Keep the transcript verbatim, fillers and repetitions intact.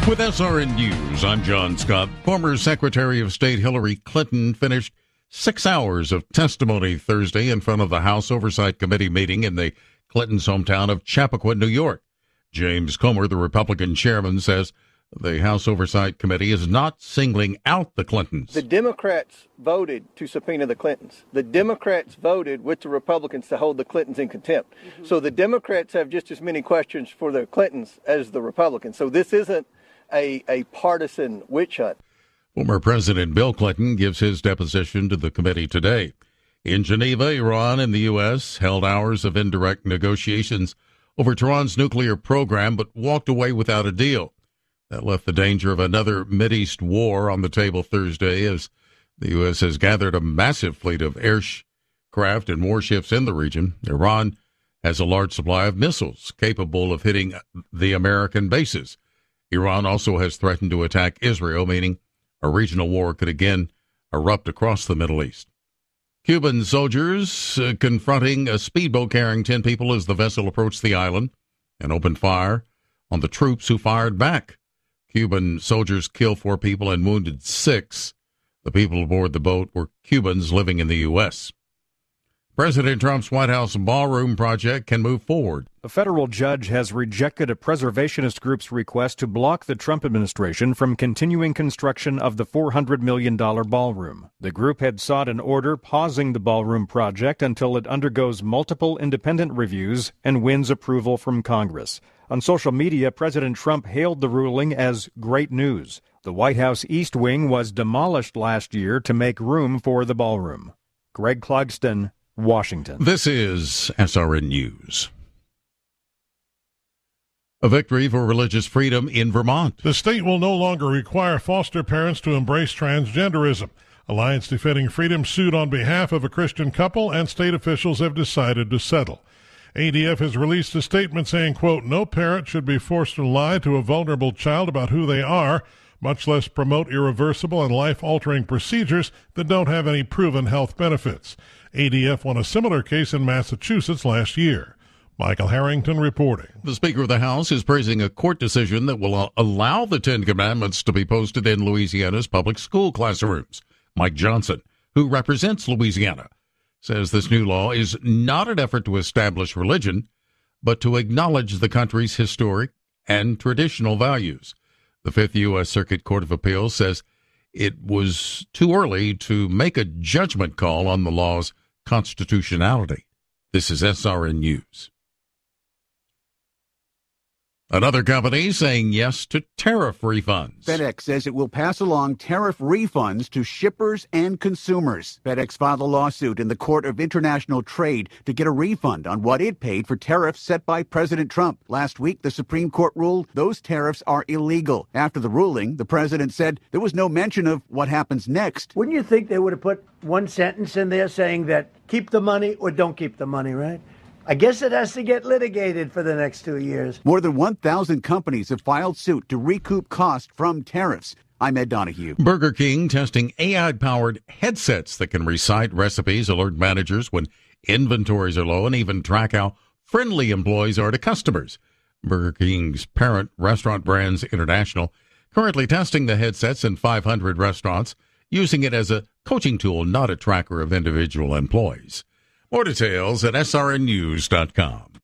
With S R N News, I'm John Scott. Former Secretary of State Hillary Clinton finished six hours of testimony Thursday in front of the House Oversight Committee meeting in the Clinton's hometown of Chappaqua, New York. James Comer, the Republican chairman, says the House Oversight Committee is not singling out the Clintons. The Democrats voted to subpoena the Clintons. The Democrats voted with the Republicans to hold the Clintons in contempt. Mm-hmm. So the Democrats have just as many questions for the Clintons as the Republicans. So this isn't a, a partisan witch hunt. Former President Bill Clinton gives his deposition to the committee today. In Geneva, Iran and the U S held hours of indirect negotiations over Tehran's nuclear program, but walked away without a deal. That left the danger of another Mideast war on the table Thursday as the U S has gathered a massive fleet of aircraft and warships in the region. Iran has a large supply of missiles capable of hitting the American bases. Iran also has threatened to attack Israel, meaning a regional war could again erupt across the Middle East. Cuban soldiers uh, confronting a speedboat carrying ten people as the vessel approached the island and opened fire on the troops who fired back. Cuban soldiers killed four people and wounded six. The people aboard the boat were Cubans living in the U S President Trump's White House ballroom project can move forward. A federal judge has rejected a preservationist group's request to block the Trump administration from continuing construction of the four hundred million dollars ballroom. The group had sought an order pausing the ballroom project until it undergoes multiple independent reviews and wins approval from Congress. On social media, President Trump hailed the ruling as great news. The White House East Wing was demolished last year to make room for the ballroom. Greg Clugston, Washington. This is S R N News. A victory for religious freedom in Vermont. The state will no longer require foster parents to embrace transgenderism. Alliance Defending Freedom sued on behalf of a Christian couple, and state officials have decided to settle. A D F has released a statement saying, quote, no parent should be forced to lie to a vulnerable child about who they are, much less promote irreversible and life-altering procedures that don't have any proven health benefits. A D F won a similar case in Massachusetts last year. Michael Harrington reporting. The Speaker of the House is praising a court decision that will allow the Ten Commandments to be posted in Louisiana's public school classrooms. Mike Johnson, who represents Louisiana, says this new law is not an effort to establish religion, but to acknowledge the country's historic and traditional values. The Fifth U S Circuit Court of Appeals says it was too early to make a judgment call on the law's constitutionality. This is S R N News. Another company saying yes to tariff refunds. FedEx says it will pass along tariff refunds to shippers and consumers. FedEx filed a lawsuit in the Court of International Trade to get a refund on what it paid for tariffs set by President Trump. Last week, the Supreme Court ruled those tariffs are illegal. After the ruling, the president said there was no mention of what happens next. Wouldn't you think they would have put one sentence in there saying that keep the money or don't keep the money, right? I guess it has to get litigated for the next two years. More than one thousand companies have filed suit to recoup costs from tariffs. I'm Ed Donahue. Burger King testing A I-powered headsets that can recite recipes, alert managers when inventories are low, and even track how friendly employees are to customers. Burger King's parent, Restaurant Brands International, currently testing the headsets in five hundred restaurants, using it as a coaching tool, not a tracker of individual employees. More details at S R N news dot com.